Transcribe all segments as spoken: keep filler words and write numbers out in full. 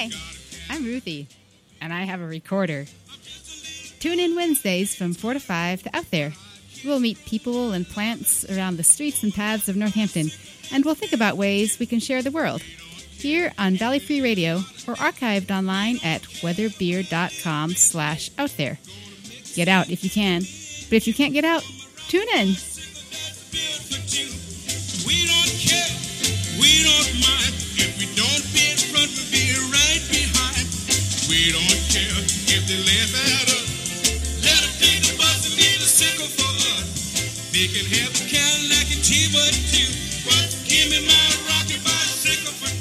Hi, I'm Ruthie, and I have a recorder. Tune in Wednesdays from four to five to Out There. We'll meet people and plants around the streets and paths of Northampton, and we'll think about ways we can share the world. Here on Valley Free Radio, or archived online at weatherbeer.com slash out there. Get out if you can, but if you can't get out, tune in. We don't care, we don't mind. If we don't be in front, we'll be right behind. We don't care if they laugh at us. Let them take the bus and leave a sickle for us. They can have a Cadillac and T-Bud too, but give me my rocket bicycle for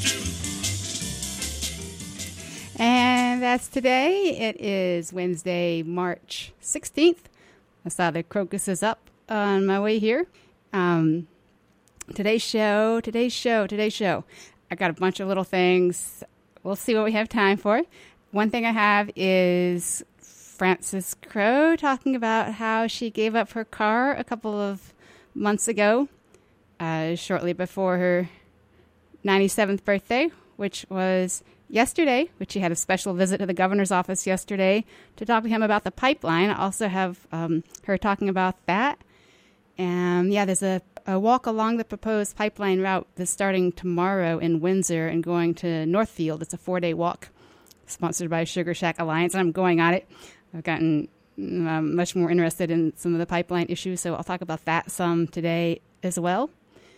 two. And that's today. It is Wednesday, March sixteenth. I saw the crocuses up on my way here. Um, today's show, today's show, today's show. I got a bunch of little things. We'll see what we have time for. One thing I have is Frances Crowe talking about how she gave up her car a couple of months ago, uh, shortly before her ninety-seventh birthday, which was yesterday, which she had a special visit to the governor's office yesterday to talk to him about the pipeline. I also have um, her talking about that. And yeah, there's a, a walk along the proposed pipeline route that's starting tomorrow in Windsor and going to Northfield. It's a four-day walk sponsored by Sugar Shack Alliance, and I'm going on it. I've gotten um, much more interested in some of the pipeline issues, so I'll talk about that some today as well.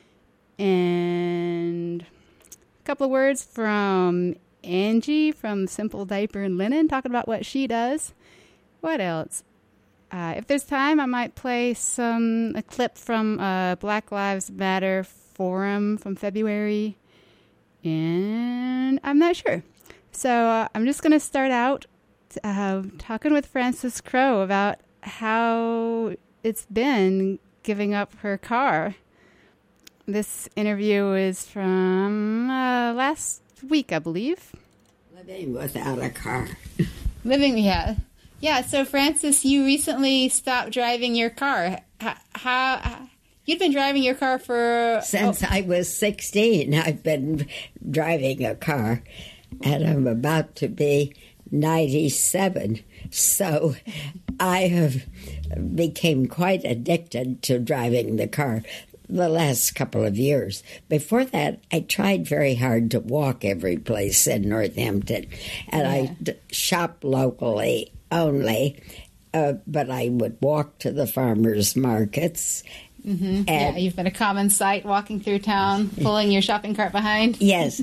And a couple of words from Angie from Simple Diaper and Linen, talking about what she does. What else? Uh, if there's time, I might play some a clip from uh, Black Lives Matter forum from February, and I'm not sure. So uh, I'm just going to start out uh, talking with Frances Crowe about how it's been giving up her car. This interview is from uh, last week, I believe. Living without a car. Living, yeah. Yeah, so Frances, you recently stopped driving your car. How, how you'd been driving your car for... Since oh. I was sixteen, I've been driving a car, and I'm about to be ninety-seven. So I have became quite addicted to driving the car the last couple of years. Before that, I tried very hard to walk every place in Northampton, and yeah. I d- shop locally only, uh, but I would walk to the farmers markets. Mm-hmm. Yeah, you've been a common sight walking through town, pulling your shopping cart behind. Yes,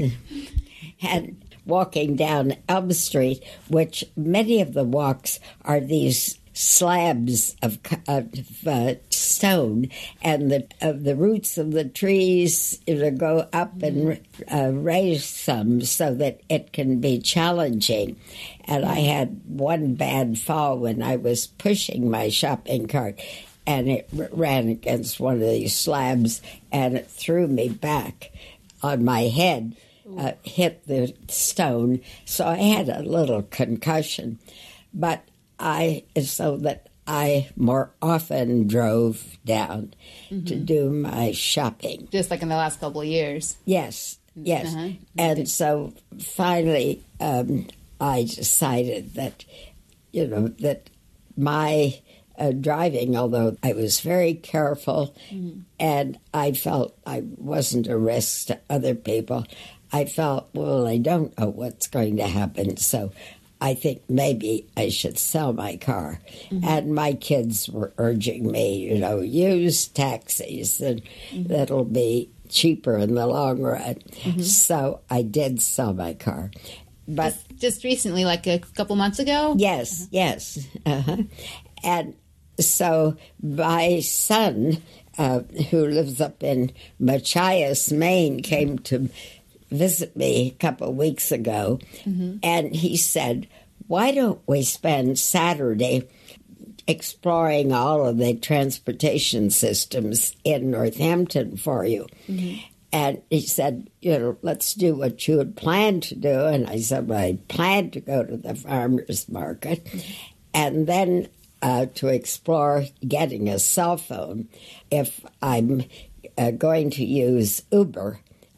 and walking down Elm Street, which many of the walks are these slabs of, of uh, stone, and the of the roots of the trees to go up and uh, raise some so that it can be challenging. And I had one bad fall when I was pushing my shopping cart, and it r- ran against one of these slabs, and it threw me back on my head, uh, hit the stone, so I had a little concussion. But I, so that I more often drove down mm-hmm. to do my shopping. Just like in the last couple of years. Yes, yes. Uh-huh. And so finally um, I decided that, you know, that my uh, driving, although I was very careful mm-hmm. and I felt I wasn't a risk to other people, I felt, well, I don't know what's going to happen, so I think maybe I should sell my car. Mm-hmm. And my kids were urging me, you know, use taxis, and mm-hmm. that'll be cheaper in the long run. Mm-hmm. So I did sell my car. But just, just recently, like a couple months ago? Yes, uh-huh. yes. Uh-huh. And so my son, uh, who lives up in Machias, Maine, came to visit me a couple of weeks ago, mm-hmm. and he said, why don't we spend Saturday exploring all of the transportation systems in Northampton for you? Mm-hmm. And he said, you know, let's do what you had planned to do. And I said, well, I planned to go to the farmer's market, mm-hmm. and then uh, to explore getting a cell phone if I'm uh, going to use Uber,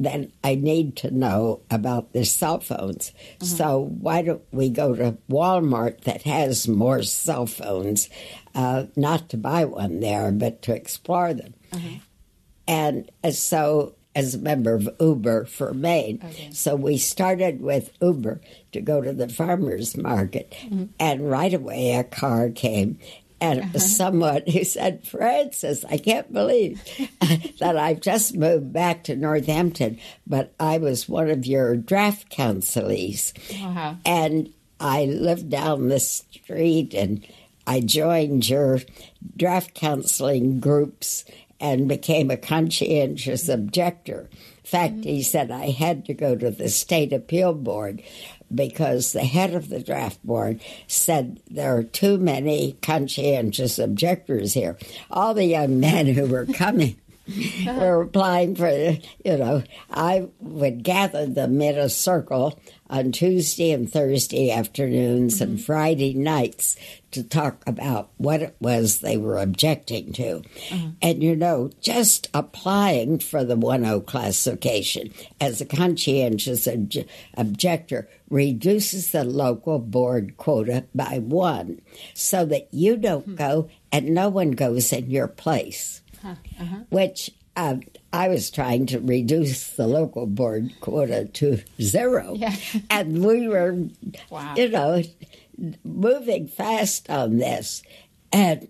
then I need to know about the cell phones. Uh-huh. So why don't we go to Walmart that has more cell phones, uh, not to buy one there, but to explore them. Uh-huh. And so as a member of Uber for Maine. Okay. So we started with Uber to go to the farmer's market, mm-hmm. and right away a car came. And uh-huh. someone who said, Frances, I can't believe that I've just moved back to Northampton, but I was one of your draft counselees. Uh-huh. And I lived down the street, and I joined your draft counseling groups and became a conscientious objector. In fact, mm-hmm. he said I had to go to the State Appeal Board because the head of the draft board said there are too many conscientious objectors here. All the young men who were coming were applying for, you know, I would gather them in a circle on Tuesday and Thursday afternoons mm-hmm. and Friday nights to talk about what it was they were objecting to. Uh-huh. And, you know, just applying for the one oh classification as a conscientious ob- objector reduces the local board quota by one so that you don't mm-hmm. go and no one goes in your place, uh-huh. which uh, I was trying to reduce the local board quota to zero. Yeah. And we were, wow. you know, moving fast on this. And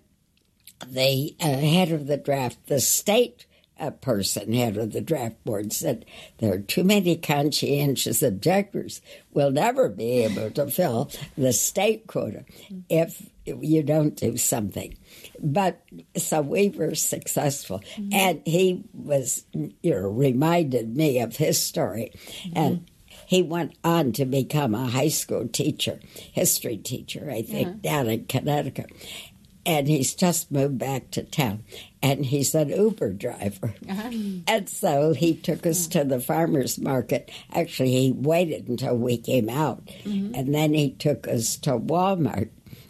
the uh, head of the draft, the state uh, person, head of the draft board, said, there are too many conscientious objectors. We'll never be able to fill the state quota if you don't do something. But so we were successful. Mm-hmm. And he was, you know, reminded me of his story. Mm-hmm. And he went on to become a high school teacher, history teacher, I think, uh-huh. down in Connecticut. And he's just moved back to town. And he's an Uber driver. Uh-huh. And so he took us uh-huh. to the farmer's market. Actually, he waited until we came out. Mm-hmm. And then he took us to Walmart.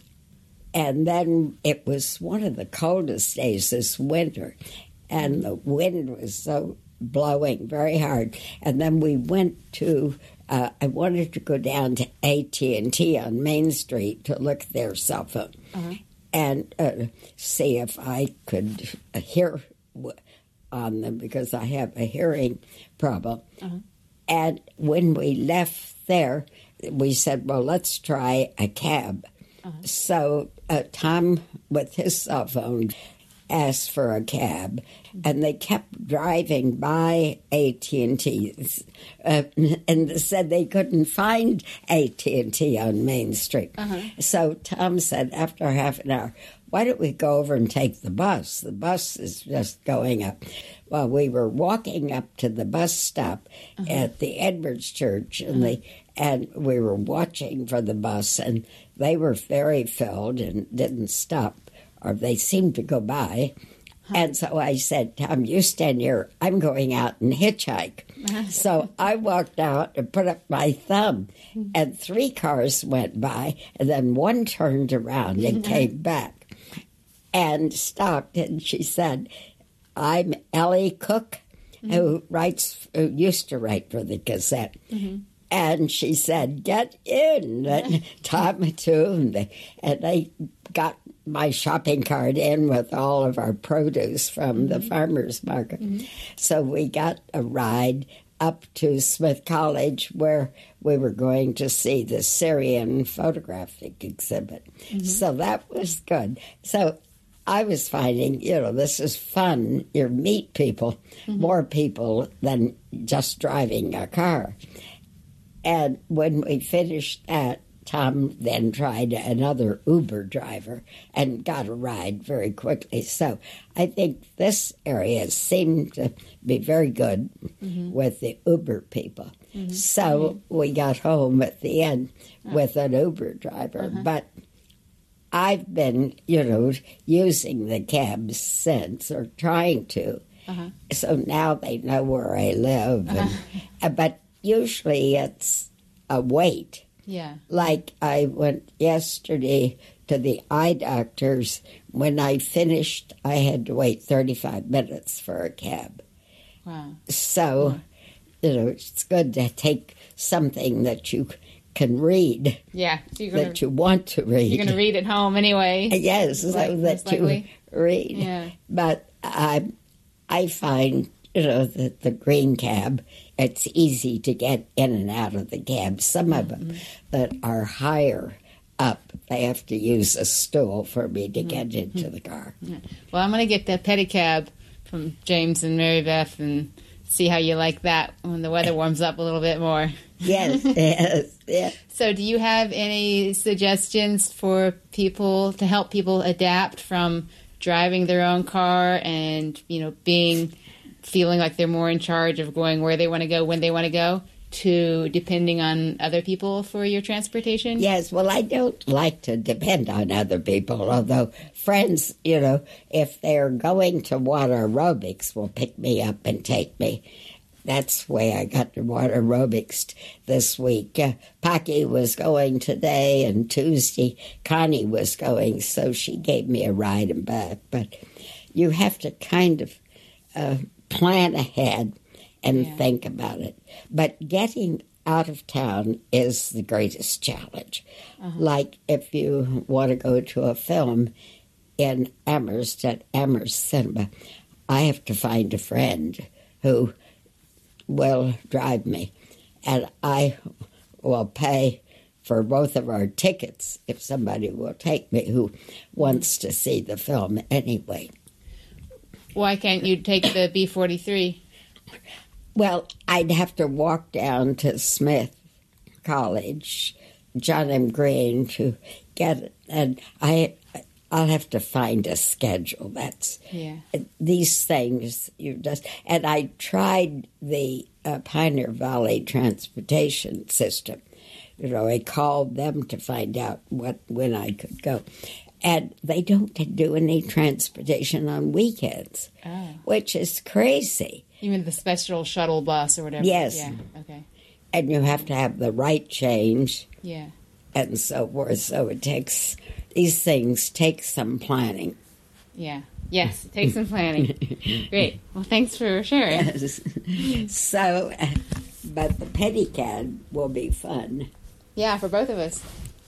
And then it was one of the coldest days this winter. And the wind was so blowing very hard. And then we went to, uh, I wanted to go down to A T and T on Main Street to look at their cell phone uh-huh. and uh, see if I could hear on them because I have a hearing problem. Uh-huh. And when we left there, we said, well, let's try a cab. Uh-huh. So uh, Tom, with his cell phone, asked for a cab, and they kept driving by A T and T uh, and said they couldn't find A T and T on Main Street. Uh-huh. So Tom said, after half an hour, why don't we go over and take the bus? The bus is just going up. Well, we were walking up to the bus stop uh-huh. at the Edwards Church, and uh-huh. the and we were watching for the bus, and they were very filled and didn't stop, or they seemed to go by. Huh. And so I said, Tom, you stand here. I'm going out and hitchhike. So I walked out and put up my thumb, and three cars went by, and then one turned around and came back and stopped. And she said, I'm Ellie Cook, mm-hmm. who writes, who used to write for the Gazette. Mm-hmm. And she said, get in. And Tom, too. And they, and they got my shopping cart in with all of our produce from mm-hmm. the farmer's market. Mm-hmm. So we got a ride up to Smith College where we were going to see the Syrian photographic exhibit. Mm-hmm. So that was good. So I was finding, you know, this is fun. You meet people, mm-hmm. more people than just driving a car. And when we finished that, Tom then tried another Uber driver and got a ride very quickly. So I think this area seemed to be very good mm-hmm. with the Uber people. Mm-hmm. So mm-hmm. we got home at the end oh. with an Uber driver. Uh-huh. But I've been, you know, using the cabs since, or trying to. Uh-huh. So now they know where I live. Uh-huh. And, but usually it's a wait. Yeah. Like I went yesterday to the eye doctor's. When I finished, I had to wait thirty-five minutes for a cab. Wow. So, you know, it's good to take something that you can read, Yeah, so you're gonna, that you want to read. you're going to read at home anyway. Yes, Like, so most that you likely. read. Yeah. But I, I find, you know, that the green cab, it's easy to get in and out of the cab. Some of them that are higher up, they have to use a stool for me to get into the car. Well, I'm going to get that pedicab from James and Mary Beth and see how you like that when the weather warms up a little bit more. Yes, yes, yes. So do you have any suggestions for people to help people adapt from driving their own car and, you know, being, feeling like they're more in charge of going where they want to go, when they want to go, to depending on other people for your transportation? Yes, well, I don't like to depend on other people, although friends, you know, if they're going to water aerobics, will pick me up and take me. That's the way I got to water aerobics this week. Uh, Paki was going today, and Tuesday Connie was going, so she gave me a ride and back. But you have to kind of uh, plan ahead and Yeah. think about it. But getting out of town is the greatest challenge. Uh-huh. Like if you want to go to a film in Amherst at Amherst Cinema, I have to find a friend who will drive me, and I will pay for both of our tickets if somebody will take me who wants to see the film anyway. Why can't you take the B forty-three? Well, I'd have to walk down to Smith College, John M. Green, to get it, and I, I'll have to find a schedule. That's Yeah. these things you just. And I tried the uh, Pioneer Valley transportation system. You know, I called them to find out what when I could go, and they don't do any transportation on weekends, Oh. which is crazy. You mean the special shuttle bus or whatever? Yes. Yeah, okay. And you have to have the right change Yeah. and so forth. So it takes, these things take some planning. Yeah. Yes, it takes some planning. Great. Well, thanks for sharing. So, uh, but the pedicab will be fun. Yeah, for both of us.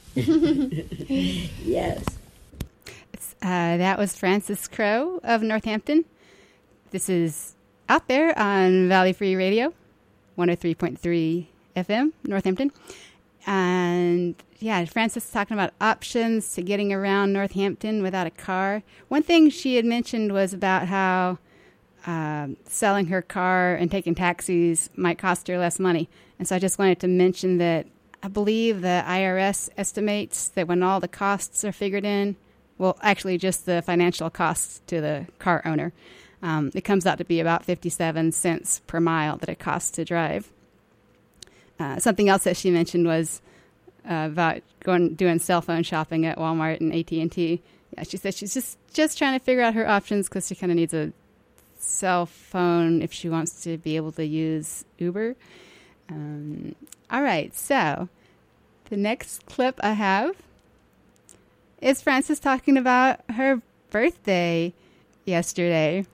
Yes. Uh, that was Frances Crowe of Northampton. This is out there on Valley Free Radio, one oh three point three F M, Northampton. And yeah, Frances talking about options to getting around Northampton without a car. One thing she had mentioned was about how um, selling her car and taking taxis might cost her less money. And so I just wanted to mention that I believe the I R S estimates that when all the costs are figured in, well, actually just the financial costs to the car owner, um, it comes out to be about fifty-seven cents per mile that it costs to drive. Uh, something else that she mentioned was uh, about going doing cell phone shopping at Walmart and A T and T. Yeah, she said she's just, just trying to figure out her options because she kind of needs a cell phone if she wants to be able to use Uber. Um, all right, so the next clip I have is Frances talking about her birthday yesterday.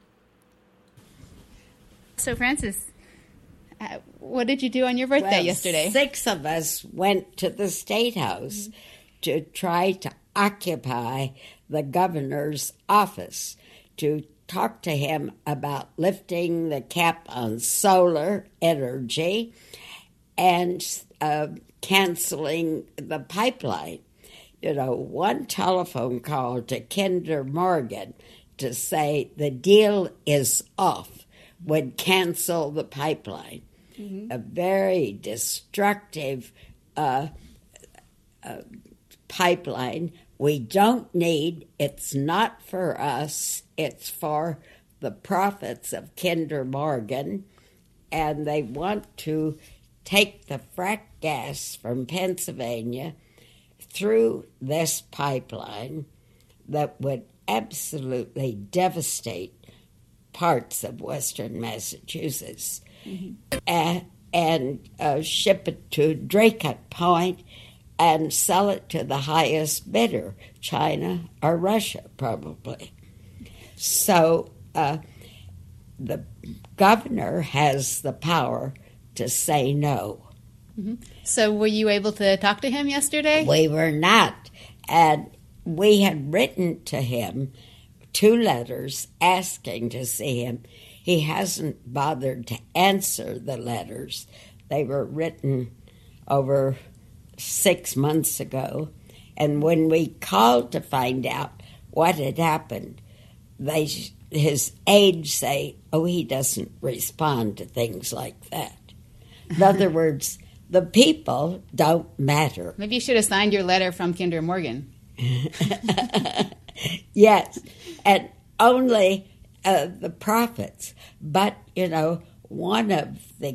So, Frances, uh, what did you do on your birthday Well, yesterday? Six of us went to the State House to try to occupy the governor's office to talk to him about lifting the cap on solar energy and uh, canceling the pipeline. You know, one telephone call to Kinder Morgan to say the deal is off would cancel the pipeline. Mm-hmm. A very destructive uh, uh, pipeline we don't need. It's not for us. It's for the profits of Kinder Morgan. And they want to take the frack gas from Pennsylvania through this pipeline that would absolutely devastate parts of western Massachusetts, mm-hmm. and, and uh, ship it to Draycott Point and sell it to the highest bidder, China or Russia, probably. So uh, the governor has the power to say no. Mm-hmm. So were you able to talk to him yesterday? We were not. And we had written to him two letters asking to see him. He hasn't bothered to answer the letters. They were written over six months ago. And when we called to find out what had happened, they, his aides say, oh, he doesn't respond to things like that. In other words, the people don't matter. Maybe you should have signed your letter from Kinder Morgan. Yes, and only uh, the prophets. But, you know, one of the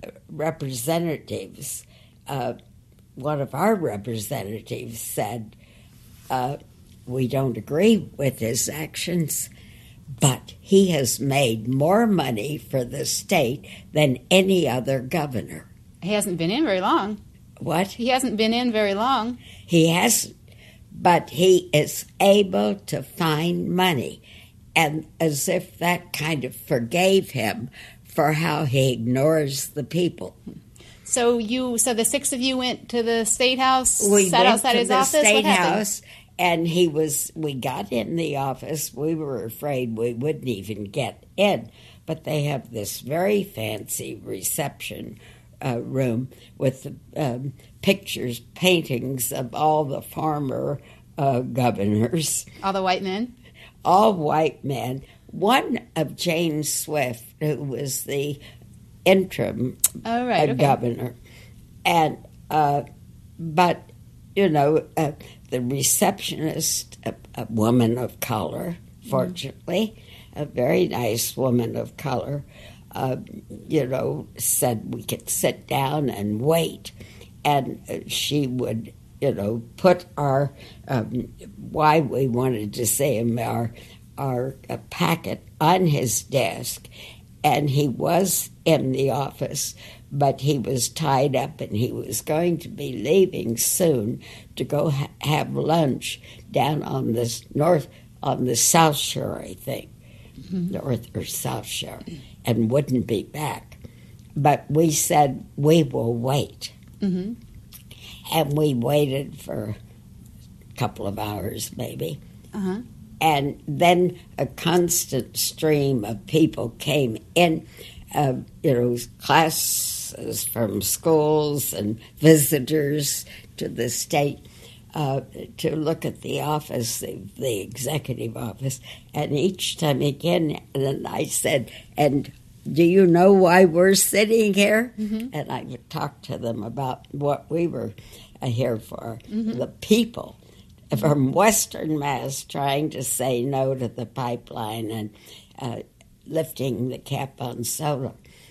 representatives, uh, one of our representatives said, uh, we don't agree with his actions, but he has made more money for the state than any other governor. He hasn't been in very long. What? He hasn't been in very long. He hasn't, but he is able to find money, and as if that kind of forgave him for how he ignores the people. So you, so the six of you went to the State House, We sat went outside to his the office? State What happened? House, and he was. We got in the office. We were afraid we wouldn't even get in, but they have this very fancy reception uh, room with um, pictures, paintings of all the former uh, governors, All the white men? all white men. One of James Swift, who was the interim Oh, right, uh, okay. governor, and uh, but you know uh, the receptionist, a, a woman of color, fortunately, mm-hmm. a very nice woman of color, uh, you know, said we could sit down and wait, and uh, she would, you know, put our um, why we wanted to see him our our uh, packet on his desk, and he was in the office, but he was tied up and he was going to be leaving soon to go ha- have lunch down on this north, on the South Shore, I think, mm-hmm. North or South Shore, and wouldn't be back. But we said, we will wait. Mm-hmm. And we waited for a couple of hours, maybe. Uh-huh. And then a constant stream of people came in, uh, you know, classes from schools and visitors to the state uh, to look at the office, the, the executive office. And each time again, and then I said, and do you know why we're sitting here? Mm-hmm. And I would talk to them about what we were uh, here for, mm-hmm. the people from Western Mass trying to say no to the pipeline and uh, lifting the cap on solar.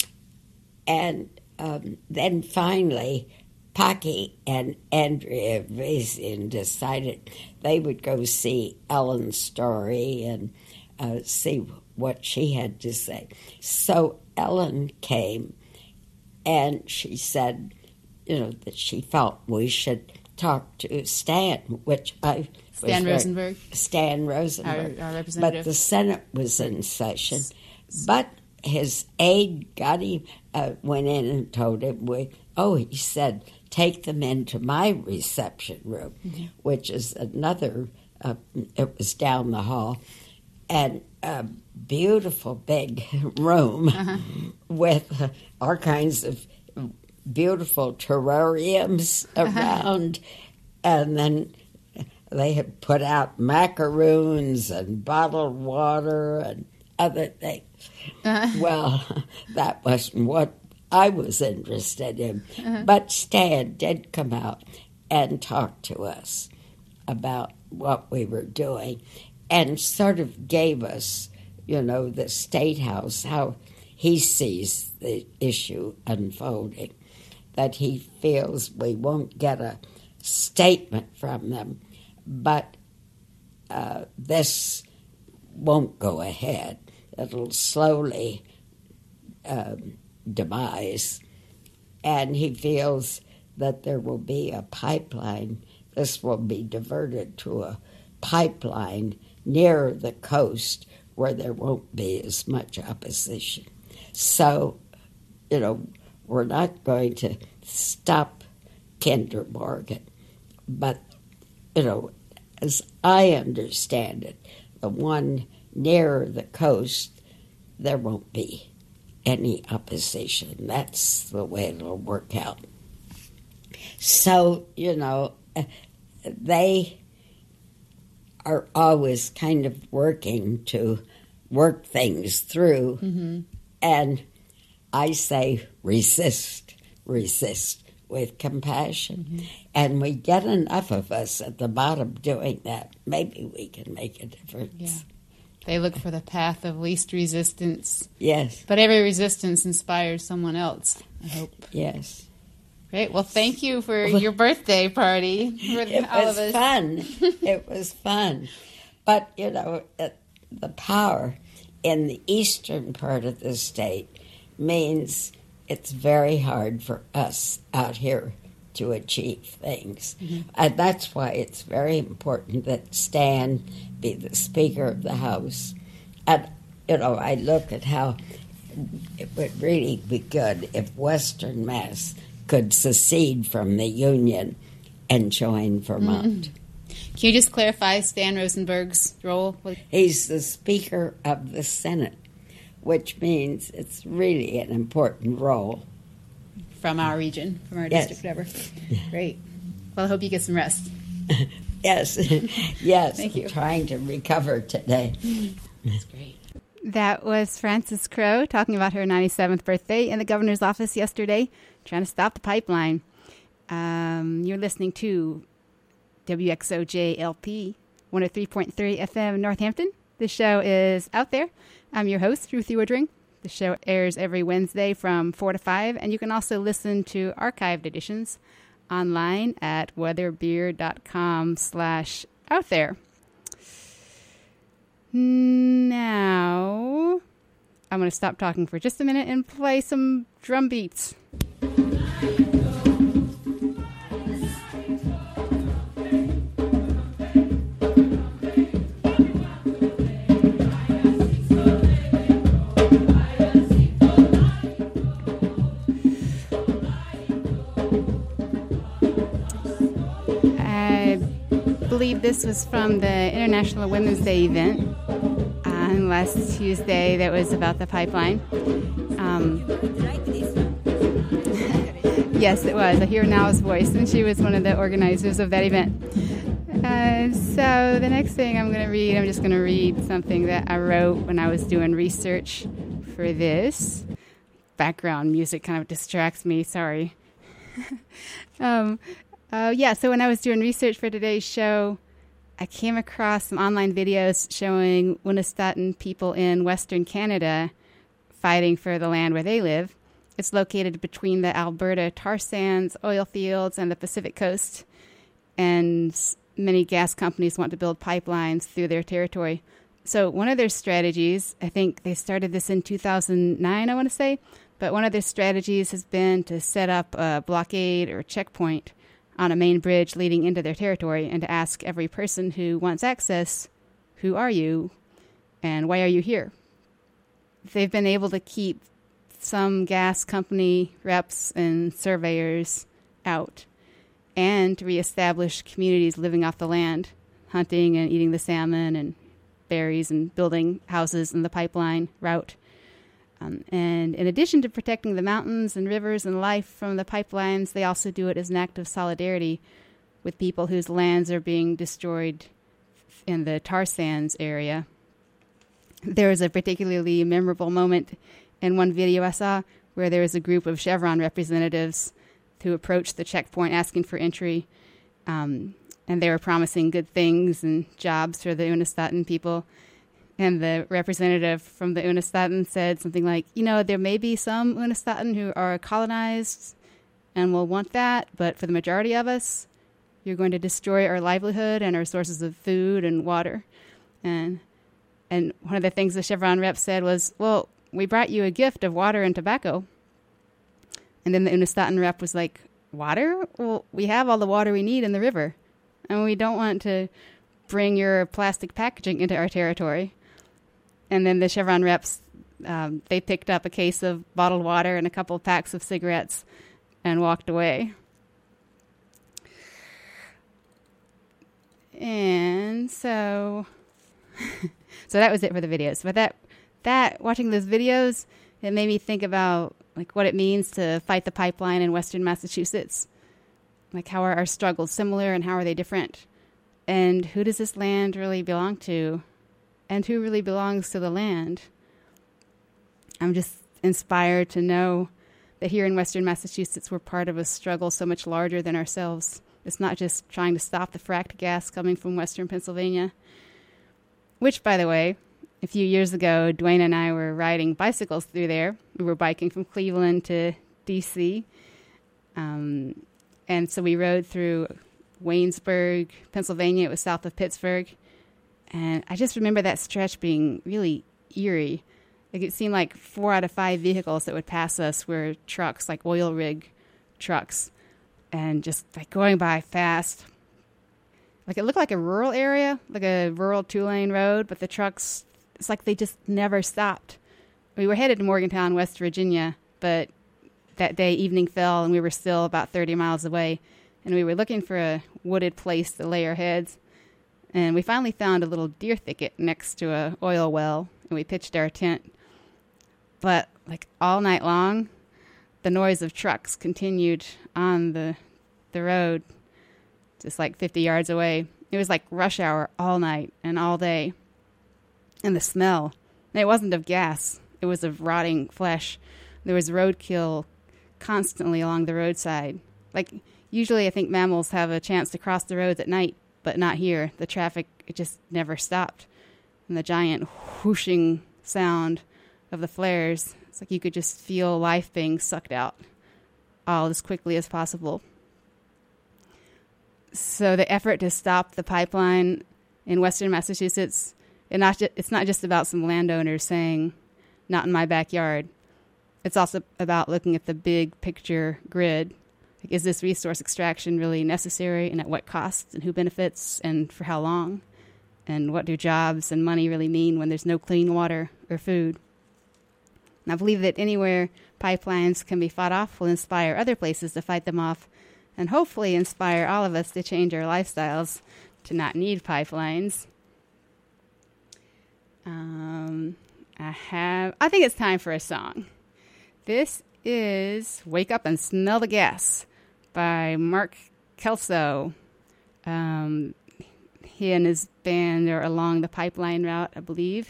And um, then finally, Pocky and Andrea Vazian decided they would go see Ellen's story and uh, see what she had to say. So Ellen came, and she said, you know, that she felt we should talk to Stan, which I Stan was Rosenberg. Very, Stan Rosenberg. Our, our representative. But the Senate was in session. But his aide got him, uh, went in and told him, we, oh, he said, take them into my reception room, mm-hmm. which is another, uh, it was down the hall, and a beautiful big room uh-huh. with uh, all kinds of beautiful terrariums around, and then they had put out macaroons and bottled water and other things. Uh-huh. Well, that wasn't what I was interested in. Uh-huh. But Stan did come out and talk to us about what we were doing and sort of gave us, you know, the State House, how he sees the issue unfolding, that he feels we won't get a statement from them, but uh, this won't go ahead. It'll slowly um, demise, and he feels that there will be a pipeline. This will be diverted to a pipeline near the coast where there won't be as much opposition. So, you know, we're not going to stop Kinder Morgan. But, you know, as I understand it, the one nearer the coast, there won't be any opposition. That's the way it'll work out. So, you know, they are always kind of working to work things through. Mm-hmm. And I say resist, resist with compassion. Mm-hmm. And we get enough of us at the bottom doing that. Maybe we can make a difference. Yeah. They look for the path of least resistance. Yes. But every resistance inspires someone else, I hope. Yes. Great. Well, thank you for your birthday party. For it all was of us. fun. It was fun. But, you know, it, the power in the eastern part of the state means it's very hard for us out here to achieve things. Mm-hmm. And that's why it's very important that Stan be the Speaker of the House. And, you know, I look at how it would really be good if Western Mass could secede from the Union and join Vermont. Mm-hmm. Can you just clarify Stan Rosenberg's role? He's the Speaker of the Senate, which means it's really an important role. From our region, from our yes. district, whatever. Great. Well, I hope you get some rest. yes. yes. Thank you. I'm trying to recover today. That's great. That was Frances Crowe talking about her ninety-seventh birthday in the governor's office yesterday, trying to stop the pipeline. Um, you're listening to W X O J L P one oh three point three F M Northampton. The show is Out There. I'm your host, Ruthie Woodring. The show airs every Wednesday from four to five, and you can also listen to archived editions online at weatherbeer.com slash out there. Now, I'm going to stop talking for just a minute and play some drum beats. I believe this was from the International Women's Day event on last Tuesday that was about the pipeline. Um, yes, it was. I hear Now's voice, and she was one of the organizers of that event. Uh, so the next thing I'm going to read, I'm just going to read something that I wrote when I was doing research for this. Background music kind of distracts me, sorry. um, uh, yeah, so when I was doing research for today's show, I came across some online videos showing Winnistatan people in Western Canada fighting for the land where they live. It's located between the Alberta tar sands, oil fields, and the Pacific coast. And many gas companies want to build pipelines through their territory. So one of their strategies, I think they started this in two thousand nine, I want to say, but one of their strategies has been to set up a blockade or checkpoint on a main bridge leading into their territory and to ask every person who wants access, who are you and why are you here? They've been able to keep some gas company reps and surveyors out and to reestablish communities living off the land, hunting and eating the salmon and berries and building houses in the pipeline route. Um, and in addition to protecting the mountains and rivers and life from the pipelines, they also do it as an act of solidarity with people whose lands are being destroyed in the tar sands area. There was a particularly memorable moment in one video I saw where there was a group of Chevron representatives who approached the checkpoint asking for entry, um, and they were promising good things and jobs for the Winnistatan people. And the representative from the Winnistatan said something like, you know, there may be some Winnistatan who are colonized and will want that, but for the majority of us, you're going to destroy our livelihood and our sources of food and water. And and one of the things the Chevron rep said was, well, we brought you a gift of water and tobacco. And then the Winnistatan rep was like, water? Well, we have all the water we need in the river, and we don't want to bring your plastic packaging into our territory. And then the Chevron reps Um, they picked up a case of bottled water and a couple of packs of cigarettes and walked away. And so, so that was it for the videos. But that, that watching those videos, it made me think about like what it means to fight the pipeline in Western Massachusetts. Like, how are our struggles similar and how are they different? And who does this land really belong to? And who really belongs to the land? I'm just inspired to know that here in Western Massachusetts, we're part of a struggle so much larger than ourselves. It's not just trying to stop the fracked gas coming from Western Pennsylvania. Which, by the way, a few years ago, Dwayne and I were riding bicycles through there. We were biking from Cleveland to D C Um, and so we rode through Waynesburg, Pennsylvania. It was south of Pittsburgh. And I just remember that stretch being really eerie. Like, it seemed like four out of five vehicles that would pass us were trucks, like oil rig trucks, and just like going by fast. Like, it looked like a rural area, like a rural two-lane road, but the trucks, it's like they just never stopped. We were headed to Morgantown, West Virginia, but that day evening fell and we were still about thirty miles away, and we were looking for a wooded place to lay our heads. And we finally found a little deer thicket next to a oil well, and we pitched our tent. But like all night long, the noise of trucks continued on the the road, just like fifty yards away. It was like rush hour all night and all day. And the smell, and it wasn't of gas, it was of rotting flesh. There was roadkill constantly along the roadside. Like, usually I think mammals have a chance to cross the roads at night, but not here. The traffic, it just never stopped. And the giant whooshing sound of the flares, it's like you could just feel life being sucked out all as quickly as possible. So the effort to stop the pipeline in Western Massachusetts, it not ju- it's not just about some landowners saying, not in my backyard. It's also about looking at the big picture grid. Like, is this resource extraction really necessary, and at what cost, and who benefits, and for how long? And what do jobs and money really mean when there's no clean water or food? And I believe that anywhere pipelines can be fought off will inspire other places to fight them off, and hopefully inspire all of us to change our lifestyles to not need pipelines. Um, I have, I think it's time for a song. This is Wake Up and Smell the Gas by Mark Kelso. Um, he and his band are along the pipeline route, I believe.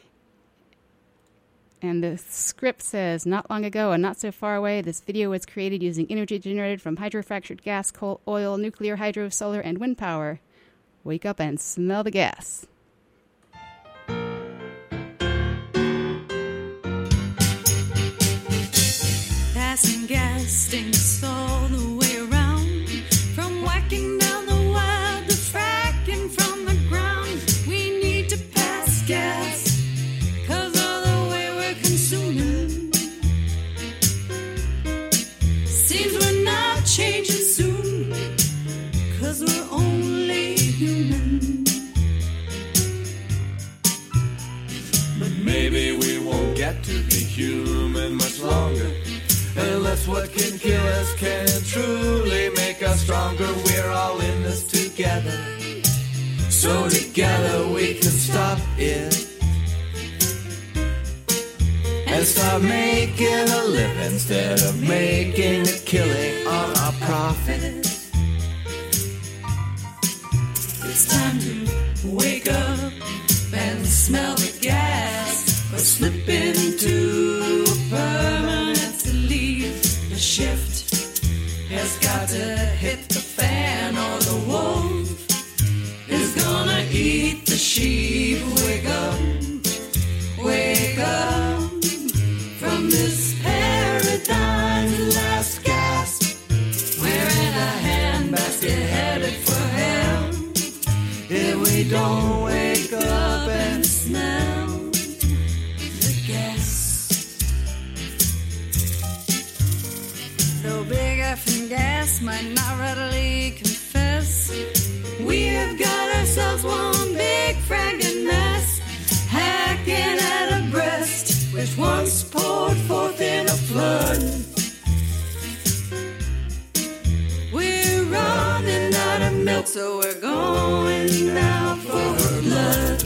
And the script says, not long ago and not so far away, this video was created using energy generated from hydrofractured gas, coal, oil, nuclear, hydro, solar, and wind power. Wake up and smell the gas. Passing gas stinks all the way around. From whacking down the wild to fracking from the ground. We need to pass gas, cause of the way we're consuming. Seems we're not changing soon, cause we're only human. But maybe we won't get to be human much longer, unless what can kill us can truly make us stronger. We're all in this together, so together we can stop it and start making a living instead of making a killing on our profit. It's time to wake up and smell the gas, or slip into a permanent sleep. The shift has got to hit the fan, or the wolf is gonna eat the sheep. Wake up, wake up from this paradigm's last gasp. We're in a handbasket headed for hell if we don't wake up and smell the gas. Though big effing gas might not readily confess, we have got ourselves one big fragging mess, hacking at a breast which once poured forth in a flood. We're running out of milk, so we're going now for her blood.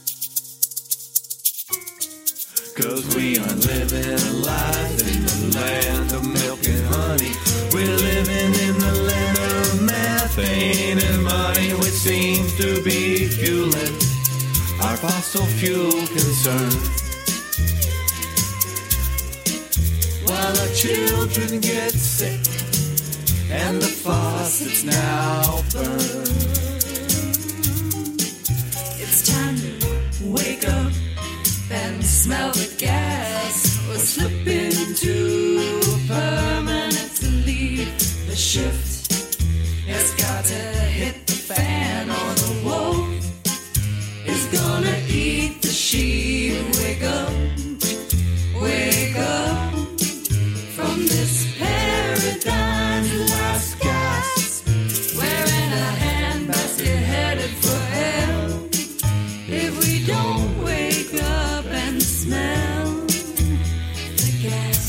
Cause we aren't living a life in the land of milk and honey. We're living in the land of methane and money, which seems to be fueling our fossil fuel concern. While our children get sick and the faucets now burn. It's time to wake up and smell the gas. We're slipping into permanently. The shift has got to hit the fan, or the wolf is gonna eat the sheep. Wake up, wake up from this paradigm's last gasp. We're in a handbasket headed for hell if we don't wake up and smell the gas.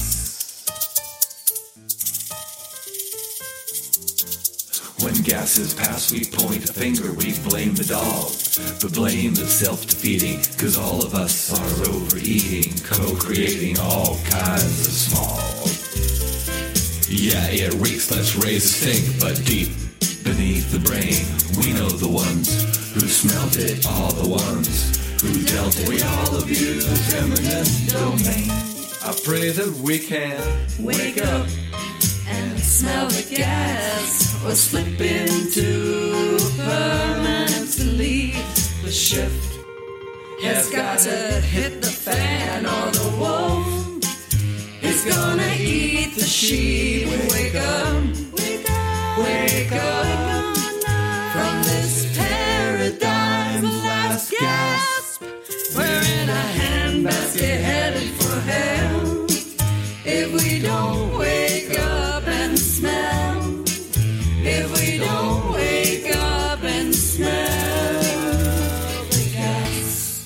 When gases pass, we point a finger, we blame the dog. But blame is self-defeating, cause all of us are overeating, co-creating all kinds of smog. Yeah, it reeks, let's raise a stink, but deep beneath the brain, we know the ones who smelled it, all the ones who dealt it. We all abuse eminent domain. I pray that we can Wake up and smell the gas, or slip into permanently. The shift has got to hit the fan, or the wolf is gonna eat the sheep. Wake up, wake up, wake up from this paradigm's last gasp. We're in a handbasket headed for hell if we don't wake up and smell. If we don't wake up and smell the gas.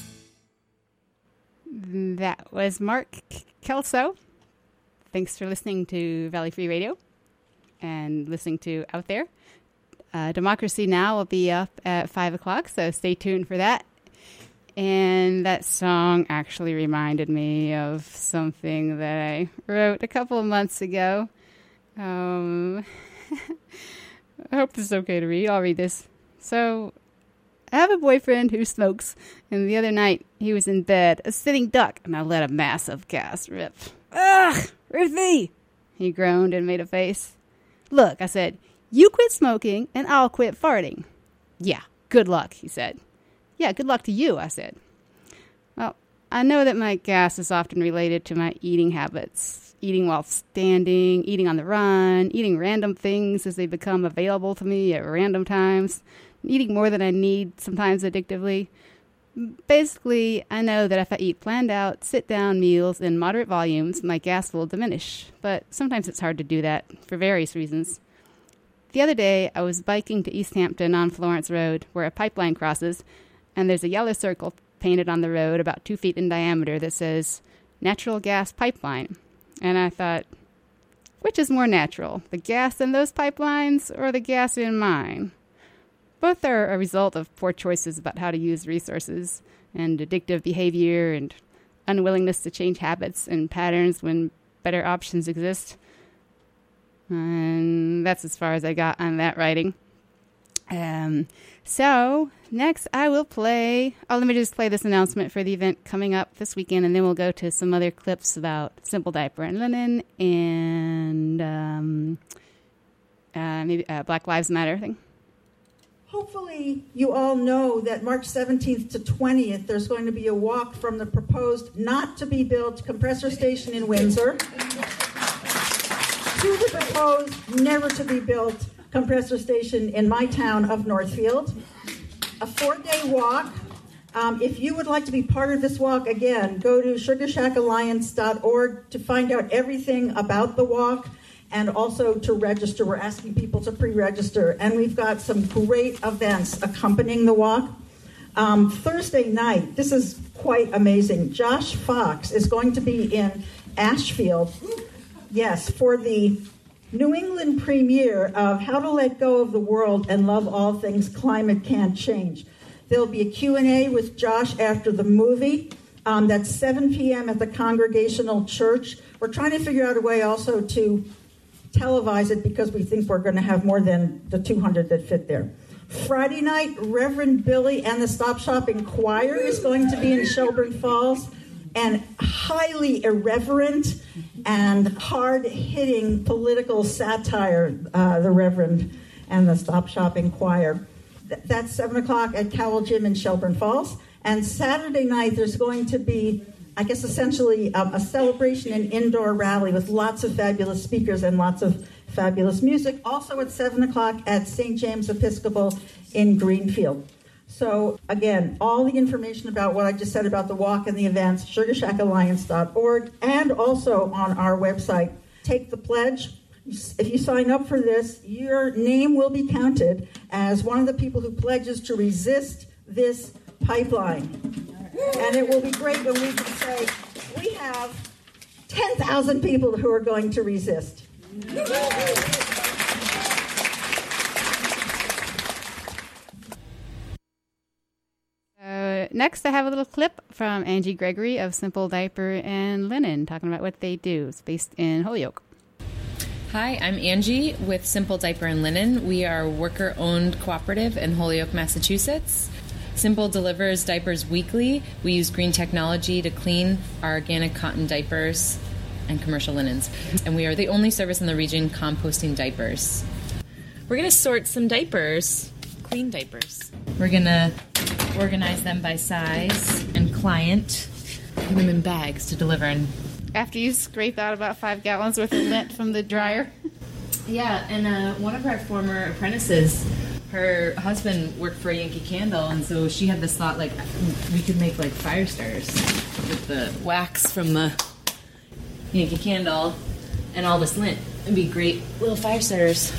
That was Mark Kelso. Thanks for listening to Valley Free Radio and listening to Out There. Uh, Democracy Now! Will be up at five o'clock, so stay tuned for that. And that song actually reminded me of something that I wrote a couple of months ago. Um, I hope this is okay to read. I'll read this. So, I have a boyfriend who smokes, and the other night he was in bed, a sitting duck, and I let a massive gas rip. Ugh, Ruthie! He groaned and made a face. Look, I said, you quit smoking, and I'll quit farting. Yeah, good luck, he said. Yeah, good luck to you, I said. Well, I know that my gas is often related to my eating habits. Eating while standing, eating on the run, eating random things as they become available to me at random times, eating more than I need, sometimes addictively. Basically, I know that if I eat planned out, sit-down meals in moderate volumes, my gas will diminish. But sometimes it's hard to do that for various reasons. The other day, I was biking to East Hampton on Florence Road, where a pipeline crosses, and there's a yellow circle painted on the road about two feet in diameter that says, natural gas pipeline. And I thought, which is more natural, the gas in those pipelines or the gas in mine? Both are a result of poor choices about how to use resources and addictive behavior and unwillingness to change habits and patterns when better options exist. And that's as far as I got on that writing. Um, so, next I will play... Oh, let me just play this announcement for the event coming up this weekend, and then we'll go to some other clips about Simple Diaper and Linen and um, uh, maybe a Black Lives Matter thing. Hopefully you all know that March seventeenth to twentieth, there's going to be a walk from the proposed not-to-be-built compressor station in Windsor to the proposed never-to-be-built compressor station in my town of Northfield. A four-day walk. Um, if you would like to be part of this walk, again, go to sugar shack alliance dot org to find out everything about the walk and also to register. We're asking people to pre-register. And we've got some great events accompanying the walk. Um, Thursday night, this is quite amazing. Josh Fox is going to be in Ashfield, yes, for the New England premiere of How to Let Go of the World and Love All Things Climate Can't Change. There'll be a Q and A with Josh after the movie. Um, that's seven p.m. at the Congregational Church. We're trying to figure out a way also to televise it because we think we're going to have more than the two hundred that fit there. Friday night, Reverend Billy and the Stop Shopping Choir is going to be in Shelburne Falls, and highly irreverent and hard-hitting political satire, uh, the Reverend and the Stop Shopping Choir. Th- that's seven o'clock at Cowell Gym in Shelburne Falls. And Saturday night, there's going to be, I guess, essentially um, a celebration and indoor rally with lots of fabulous speakers and lots of fabulous music, also at seven o'clock at Saint James Episcopal in Greenfield. So, again, all the information about what I just said about the walk and the events, sugar shack alliance dot org, and also on our website, Take the Pledge. If you sign up for this, your name will be counted as one of the people who pledges to resist this pipeline. And it will be great when we can say, we have ten thousand people who are going to resist. Uh, next, I have a little clip from Angie Gregory of Simple Diaper and Linen, talking about what they do. It's based in Holyoke. Hi, I'm Angie with Simple Diaper and Linen. We are a worker-owned cooperative in Holyoke, Massachusetts. Simple delivers diapers weekly. We use green technology to clean our organic cotton diapers and commercial linens. And we are the only service in the region composting diapers. We're going to sort some diapers, clean diapers. We're going to organize them by size and client, put them in bags to deliver. And After you scrape out about five gallons worth of lint from the dryer. yeah, and uh, one of our former apprentices, her husband worked for Yankee Candle, and so she had this thought, like, we could make, like, fire starters with the wax from the Yankee Candle and all this lint. It'd be great little fire starters.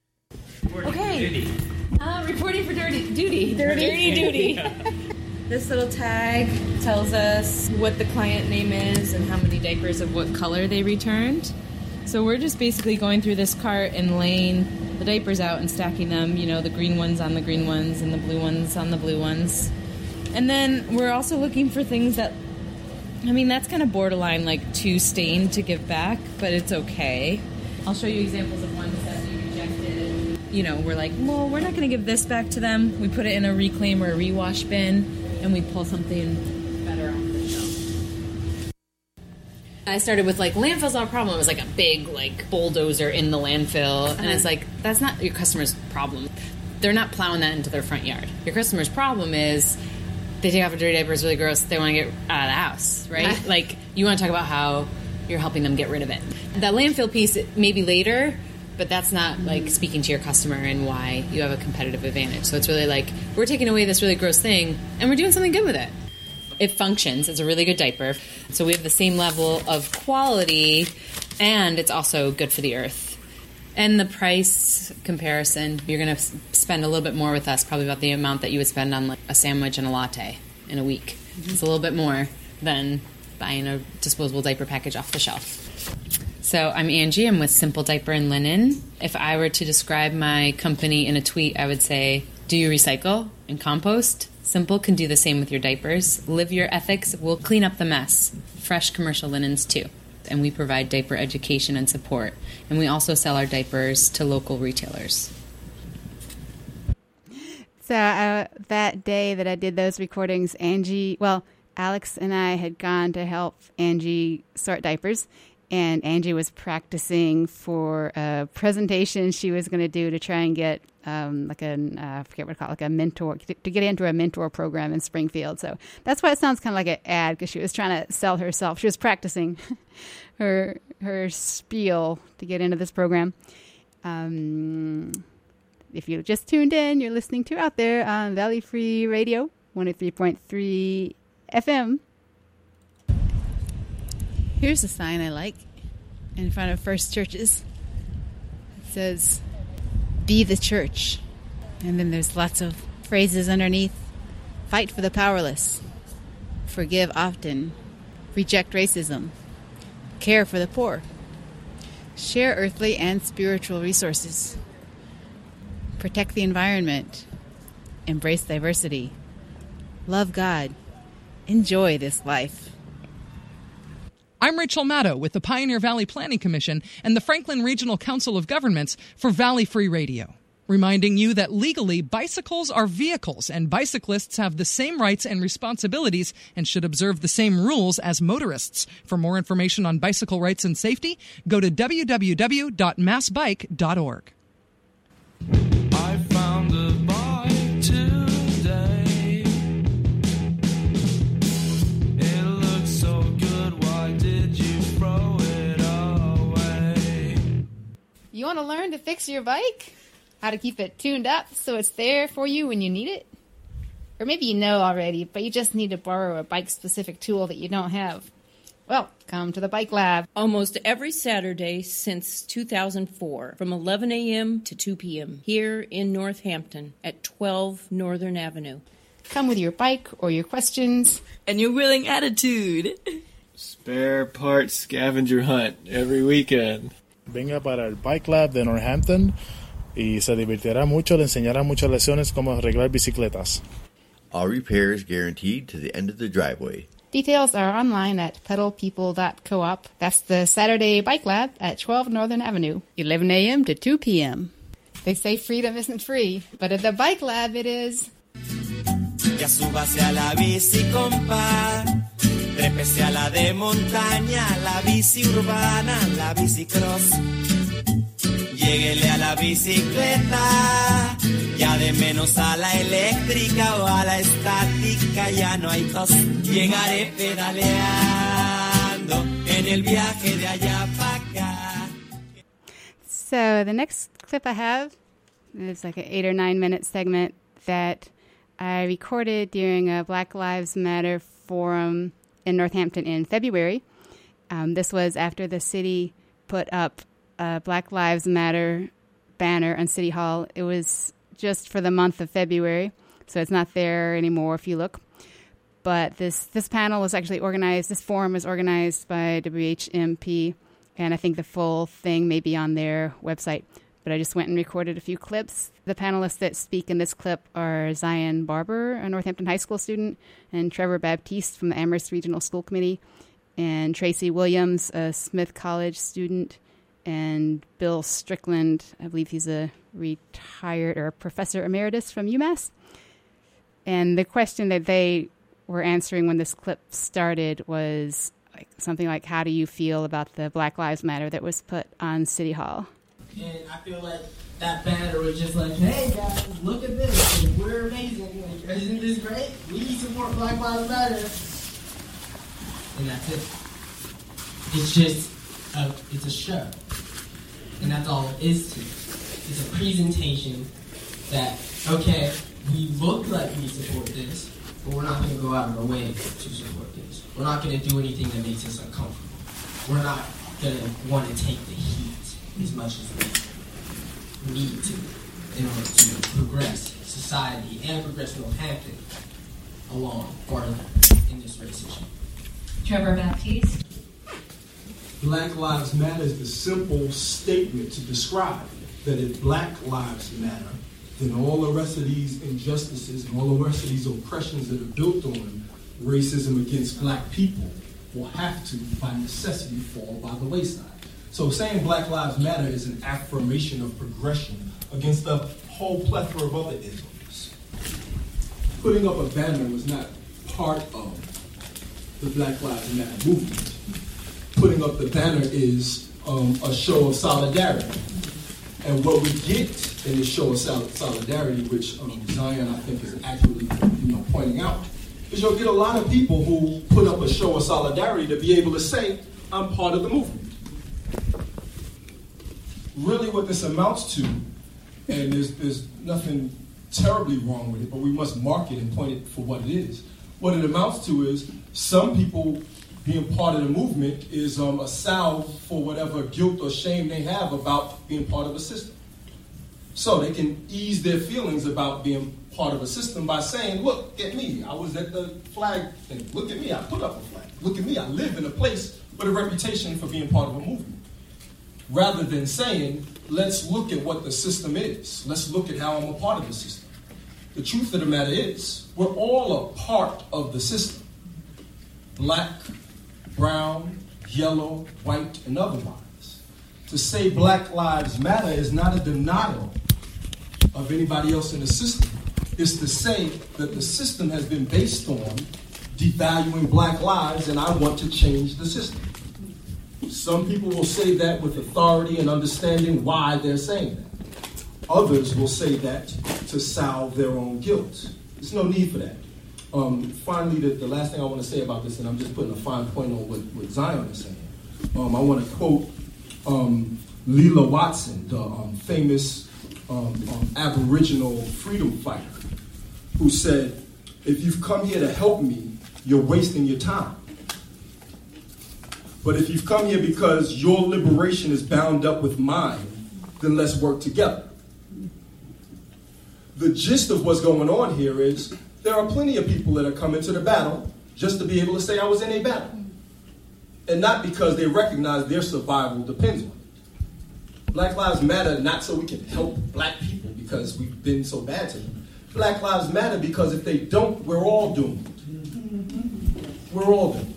Okay. Uh, reporting for dirty duty. Dirty, dirty duty. This little tag tells us what the client name is and how many diapers of what color they returned. So we're just basically going through this cart and laying the diapers out and stacking them, you know, the green ones on the green ones and the blue ones on the blue ones. And then we're also looking for things that, I mean, that's kind of borderline like too stained to give back, but it's okay. I'll show you examples of ones that we rejected. You know, we're like, well, we're not going to give this back to them. We put it in a reclaim or a rewash bin, and we pull something better off the shelf. I started with, like, landfill's not a problem. It was like a big, like, bulldozer in the landfill. Uh-huh. And it's like, that's not your customer's problem. They're not plowing that into their front yard. Your customer's problem is they take off a dirty diaper, it's really gross, they want to get out of the house, right? Uh-huh. Like, you want to talk about how you're helping them get rid of it. That landfill piece, maybe later, but that's not, mm-hmm. like, speaking to your customer and why you have a competitive advantage. So it's really like, we're taking away this really gross thing, and we're doing something good with it. It functions. It's a really good diaper. So we have the same level of quality, and it's also good for the earth. And the price comparison, you're going to spend a little bit more with us, probably about the amount that you would spend on, like, a sandwich and a latte in a week. Mm-hmm. It's a little bit more than buying a disposable diaper package off the shelf. So I'm Angie. I'm with Simple Diaper and Linen. If I were to describe my company in a tweet, I would say, do you recycle and compost? Simple can do the same with your diapers. Live your ethics. We'll clean up the mess. Fresh commercial linens, too. And we provide diaper education and support. And we also sell our diapers to local retailers. So uh, that day that I did those recordings, Angie, well, Alex and I had gone to help Angie sort diapers. And Angie was practicing for a presentation she was going to do to try and get um, like a, uh, I forget what to call it, like a mentor, to get into a mentor program in Springfield. So that's why it sounds kind of like an ad, because she was trying to sell herself. She was practicing her her spiel to get into this program. Um, if you just tuned in, you're listening to Out There on Valley Free Radio, one oh three point three F M. Here's a sign I like in front of First Churches. It says, be the church. And then there's lots of phrases underneath. Fight for the powerless. Forgive often. Reject racism. Care for the poor. Share earthly and spiritual resources. Protect the environment. Embrace diversity. Love God. Enjoy this life. I'm Rachel Maddow with the Pioneer Valley Planning Commission and the Franklin Regional Council of Governments for Valley Free Radio, reminding you that legally bicycles are vehicles and bicyclists have the same rights and responsibilities and should observe the same rules as motorists. For more information on bicycle rights and safety, go to w w w dot mass bike dot org. I found a bike today. It looks so good, why did you throw it away? You want to learn to fix your bike? How to keep it tuned up so it's there for you when you need it? Or maybe you know already, but you just need to borrow a bike-specific tool that you don't have. Well, come to the Bike Lab. Almost every Saturday since two thousand four, from eleven a.m. to two p.m., here in Northampton at twelve Northern Avenue. Come with your bike or your questions. And your willing attitude. Spare parts scavenger hunt every weekend. Venga para el Bike Lab de Northampton y se divertirá mucho, le enseñará muchas lecciones cómo arreglar bicicletas. All repairs guaranteed to the end of the driveway. Details are online at pedal people dot coop. That's the Saturday Bike Lab at twelve Northern Avenue, eleven a.m. to two p.m. They say freedom isn't free, but at the Bike Lab it is. Ya súbase a la bici, compa. Trépese a la de montaña, la bici urbana, la bici cross. Lléguele a la bicicleta, ya de menos a la eléctrica o a la estática, ya no hay tos. Llegaré pedaleando en el viaje de allá para acá. So the next clip I have is like an eight or nine minute segment that I recorded during a Black Lives Matter forum in Northampton in February. Um, this was after the city put up a Black Lives Matter banner on City Hall. It was just for the month of February, so it's not there anymore if you look. But this, this panel was actually organized, this forum was organized by W H M P, and I think the full thing may be on their website. But I just went and recorded a few clips. The panelists that speak in this clip are Zion Barber, a Northampton High School student, and Trevor Baptiste from the Amherst Regional School Committee, and Tracy Williams, a Smith College student, and Bill Strickland, I believe he's a retired or a professor emeritus from UMass. And the question that they were answering when this clip started was like something like, how do you feel about the Black Lives Matter that was put on City Hall? And I feel like that banner was just like, hey guys, look at this. Like, we're amazing. Like, isn't this great? We support Black Lives Matter. And that's it. It's just, a, it's a show. And that's all it is to it. It's a presentation that, okay, we look like we support this, but we're not going to go out of our way to support this. We're not going to do anything that makes us uncomfortable. We're not going to want to take the heat as much as we need to in order to progress society and progress Northampton along farther in this race issue. Trevor Baptiste. Black Lives Matter is the simple statement to describe that if Black Lives Matter, then all the rest of these injustices and all the rest of these oppressions that are built on racism against Black people will have to, by necessity, fall by the wayside. So saying Black Lives Matter is an affirmation of progression against a whole plethora of other isms. Putting up a banner was not part of the Black Lives Matter movement. Putting up the banner is um, a show of solidarity. And what we get in this show of sol- solidarity, which um, Zion, I think, is actually you know, pointing out, is you'll get a lot of people who put up a show of solidarity to be able to say, I'm part of the movement. Really what this amounts to, and there's, there's nothing terribly wrong with it, but we must mark it and point it for what it is. What it amounts to is some people being part of the movement is um, a salve for whatever guilt or shame they have about being part of a system. So they can ease their feelings about being part of a system by saying, look at me, I was at the flag thing. Look at me, I put up a flag. Look at me, I live in a place with a reputation for being part of a movement. Rather than saying, let's look at what the system is. Let's look at how I'm a part of the system. The truth of the matter is, we're all a part of the system. Black, brown, yellow, white, and otherwise. To say Black Lives Matter is not a denial of anybody else in the system. It's to say that the system has been based on devaluing black lives, and I want to change the system. Some people will say that with authority and understanding why they're saying that. Others will say that to salve their own guilt. There's no need for that. Um, finally, the, the last thing I want to say about this, and I'm just putting a fine point on what, what Zion is saying, um, I want to quote um, Leela Watson, the um, famous um, um, Aboriginal freedom fighter, who said, if you've come here to help me, you're wasting your time. But if you've come here because your liberation is bound up with mine, then let's work together. The gist of what's going on here is there are plenty of people that are coming to the battle just to be able to say I was in a battle. And not because they recognize their survival depends on it. Black Lives Matter not so we can help black people because we've been so bad to them. Black Lives Matter because if they don't, we're all doomed. We're all doomed.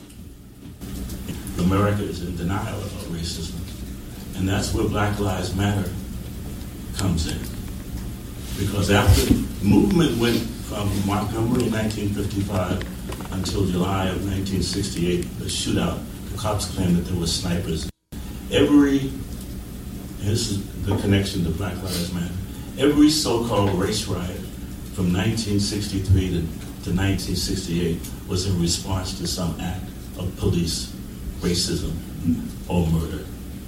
America is in denial about racism. And that's where Black Lives Matter comes in. Because after the movement went from Montgomery in nineteen fifty-five until July of nineteen sixty-eight, the shootout, the cops claimed that there were snipers. Every, and this is the connection to Black Lives Matter, every so-called race riot from nineteen sixty-three to, to nineteen sixty-eight was in response to some act of police racism or murder.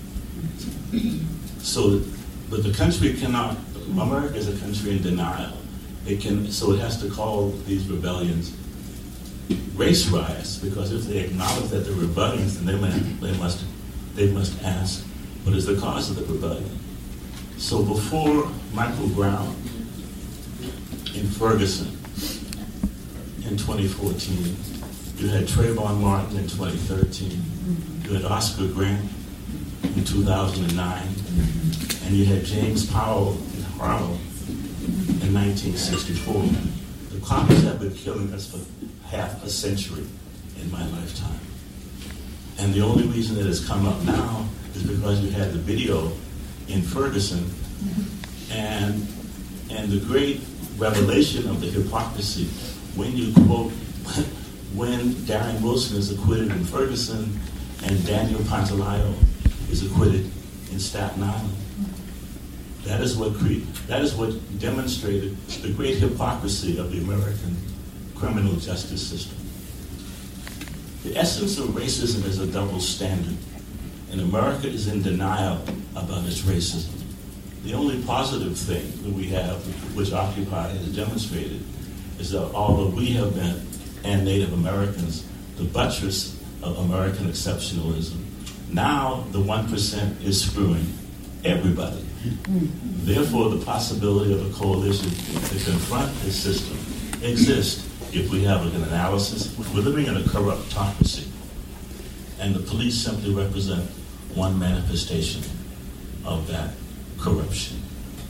So, but the country cannot, America is a country in denial. It can, so it has to call these rebellions race riots, because if they acknowledge that they're rebellions, then they must, they must, they must ask, what is the cause of the rebellion? So before Michael Brown in Ferguson in twenty fourteen, you had Trayvon Martin in twenty thirteen, you had Oscar Grant in two thousand nine, and you had James Powell in Harlem in nineteen sixty-four. The cops have been killing us for half a century in my lifetime. And the only reason that it's come up now is because you had the video in Ferguson, and and the great revelation of the hypocrisy when you quote when Darren Wilson is acquitted in Ferguson and Daniel Pantaleo is acquitted in Staten Island. That is what cre- that is what demonstrated the great hypocrisy of the American criminal justice system. The essence of racism is a double standard, and America is in denial about its racism. The only positive thing that we have, which Occupy has demonstrated, is that although we have been, and Native Americans, the buttress of American exceptionalism, now the one percent is screwing everybody. Therefore, the possibility of a coalition to confront this system exists if we have an analysis. We're living in a corruptocracy, and the police simply represent one manifestation of that corruption.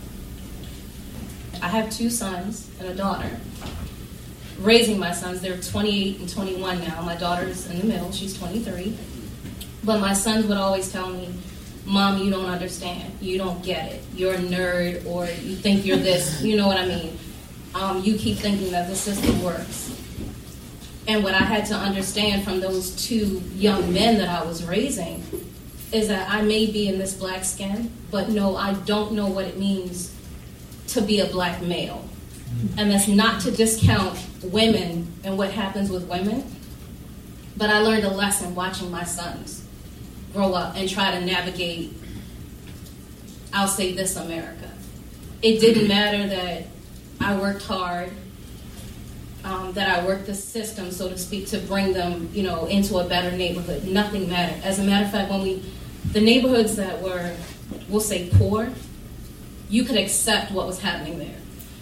I have two sons and a daughter. Raising my sons, they're twenty-eight and twenty-one now. My daughter's in the middle, she's twenty-three. But my sons would always tell me, Mom, you don't understand. You don't get it. You're a nerd, or you think you're this. You know what I mean? Um, you keep thinking that the system works. And what I had to understand from those two young men that I was raising is that I may be in this black skin, but no, I don't know what it means to be a black male. And that's not to discount women and what happens with women, but I learned a lesson watching my sons grow up and try to navigate, I'll say this, America. It didn't matter that I worked hard, um, that I worked the system, so to speak, to bring them, you know, into a better neighborhood. Nothing mattered. As a matter of fact, when we, the neighborhoods that were, we'll say, poor, you could accept what was happening there.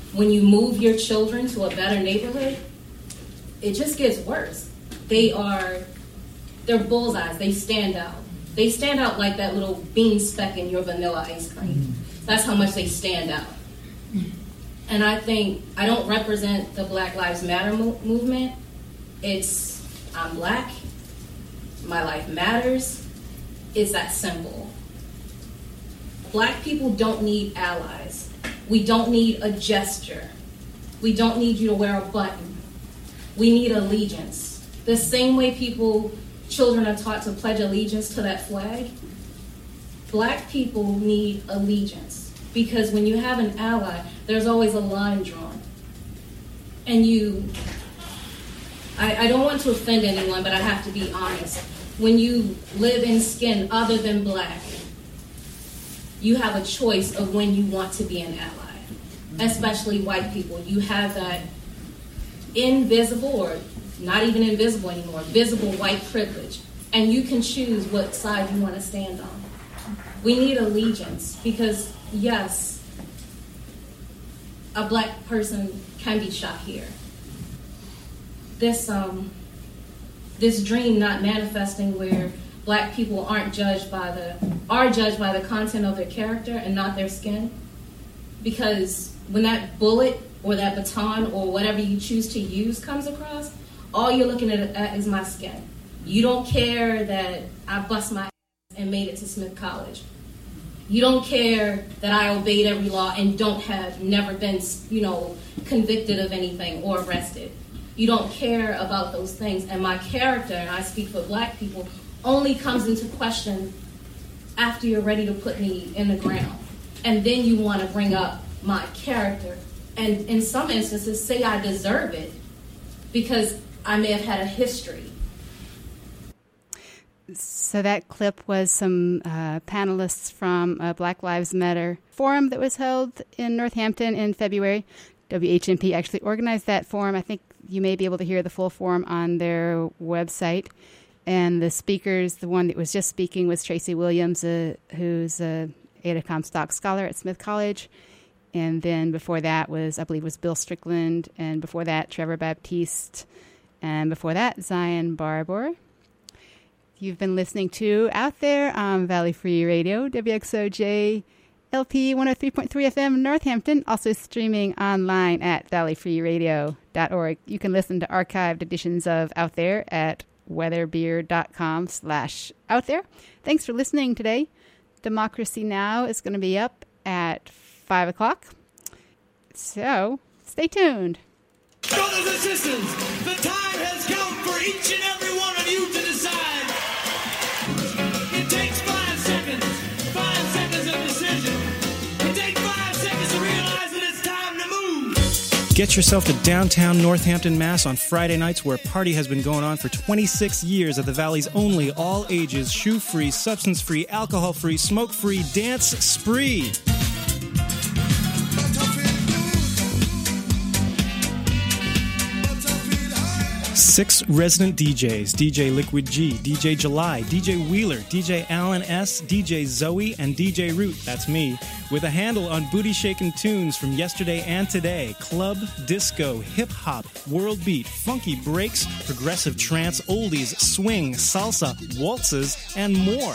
when you move your children to a better neighborhood, it just gets worse. They are, they're bullseyes. They stand out. They stand out like that little bean speck in your vanilla ice cream. That's how much they stand out. And I think I don't represent the Black Lives Matter mo- movement. It's, I'm black, my life matters. It's that simple. Black people don't need allies. We don't need a gesture. We don't need you to wear a button. We need allegiance. The same way people, children are taught to pledge allegiance to that flag, black people need allegiance. Because when you have an ally, there's always a line drawn. And you, I, I don't want to offend anyone, but I have to be honest. When you live in skin other than black, you have a choice of when you want to be an ally, especially white people. You have that invisible, or not even invisible anymore, visible white privilege, and you can choose what side you want to stand on. We need allegiance because, yes, a black person can be shot here. This um, this dream not manifesting where black people aren't judged by the are judged by the content of their character and not their skin, because when that bullet or that baton or whatever you choose to use comes across, all you're looking at, at is my skin. You don't care that I bust my ass and made it to Smith College. You don't care that I obeyed every law and don't have never been, you know, convicted of anything or arrested. You don't care about those things. And my character, and I speak for black people, only comes into question after you're ready to put me in the ground. And then you want to bring up my character. And in some instances, say I deserve it because I may have had a history. So that clip was some uh, panelists from a Black Lives Matter forum that was held in Northampton in February. W H M P actually organized that forum. I think you may be able to hear the full forum on their website. And the speakers, the one that was just speaking was Tracy Williams, uh, who's a Ada Comstock scholar at Smith College. And then before that was, I believe, was Bill Strickland. And before that, Trevor Baptiste. And before that, Zion Barbour. You've been listening to Out There on Valley Free Radio, W X O J L P one oh three point three F M Northampton, also streaming online at valley free radio dot org. You can listen to archived editions of Out There at weatherbeer.com slash out there. Thanks for listening today. Democracy Now! Is going to be up at five o'clock. So, stay tuned. Brothers and sisters, the time has come for each and every one of you to decide. It takes five seconds, five seconds of decision. It takes five seconds to realize that it's time to move. Get yourself to downtown Northampton, Mass on Friday nights, where a party has been going on for twenty-six years at the Valley's only all-ages, shoe-free, substance-free, alcohol-free, smoke-free dance spree. Six resident D Js, D J Liquid G, D J July, D J Wheeler, D J Alan S, D J Zoe, and D J Root, that's me, with a handle on booty-shaking tunes from yesterday and today, club, disco, hip-hop, world beat, funky breaks, progressive trance, oldies, swing, salsa, waltzes, and more.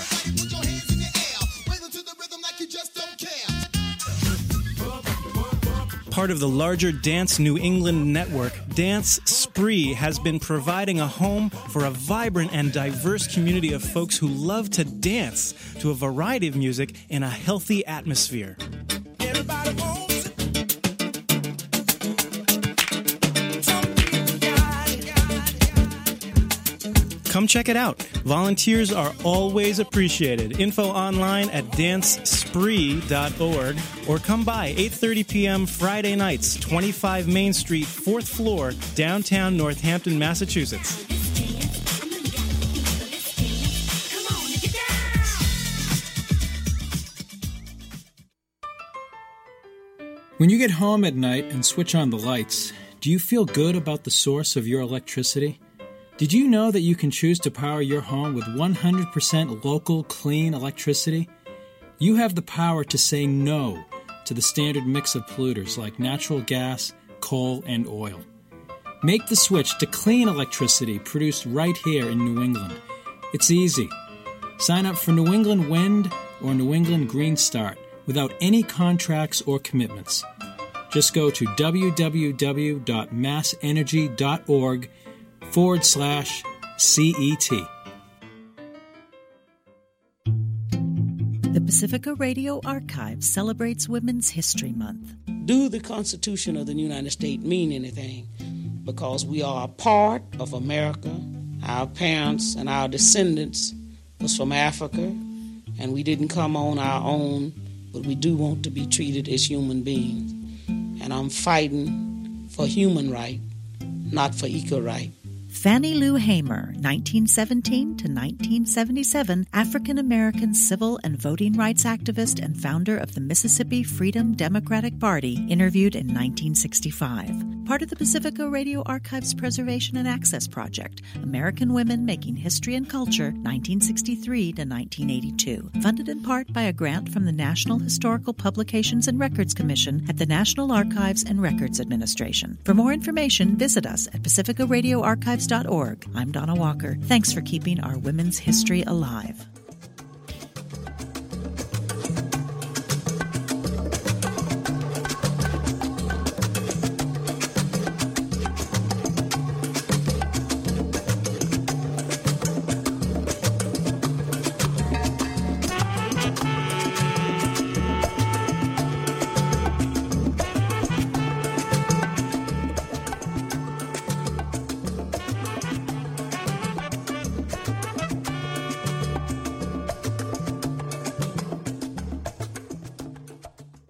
Part of the larger Dance New England network, Dance Spree has been providing a home for a vibrant and diverse community of folks who love to dance to a variety of music in a healthy atmosphere. Everybody wants it. Come check it out. Volunteers are always appreciated. Info online at dance spree dot org or come by eight thirty p.m. Friday nights, twenty-five Main Street, fourth floor, downtown Northampton, Massachusetts. When you get home at night and switch on the lights, do you feel good about the source of your electricity? Did you know that you can choose to power your home with one hundred percent local, clean electricity? You have the power to say no to the standard mix of polluters like natural gas, coal, and oil. Make the switch to clean electricity produced right here in New England. It's easy. Sign up for New England Wind or New England Green Start without any contracts or commitments. Just go to www.massenergy.org forward slash CET. The Pacifica Radio Archive celebrates Women's History Month. Do the Constitution of the United States mean anything? Because we are a part of America. Our parents and our descendants was from Africa, and we didn't come on our own, but we do want to be treated as human beings. And I'm fighting for human right, not for equal right. Fannie Lou Hamer, nineteen seventeen to nineteen seventy-seven, African-American civil and voting rights activist and founder of the Mississippi Freedom Democratic Party, interviewed in nineteen sixty-five. Part of the Pacifica Radio Archives Preservation and Access Project, American Women Making History and Culture, nineteen sixty-three to nineteen eighty-two. Funded in part by a grant from the National Historical Publications and Records Commission at the National Archives and Records Administration. For more information, visit us at pacifica radio archives dot org. I'm Donna Walker. Thanks for keeping our women's history alive.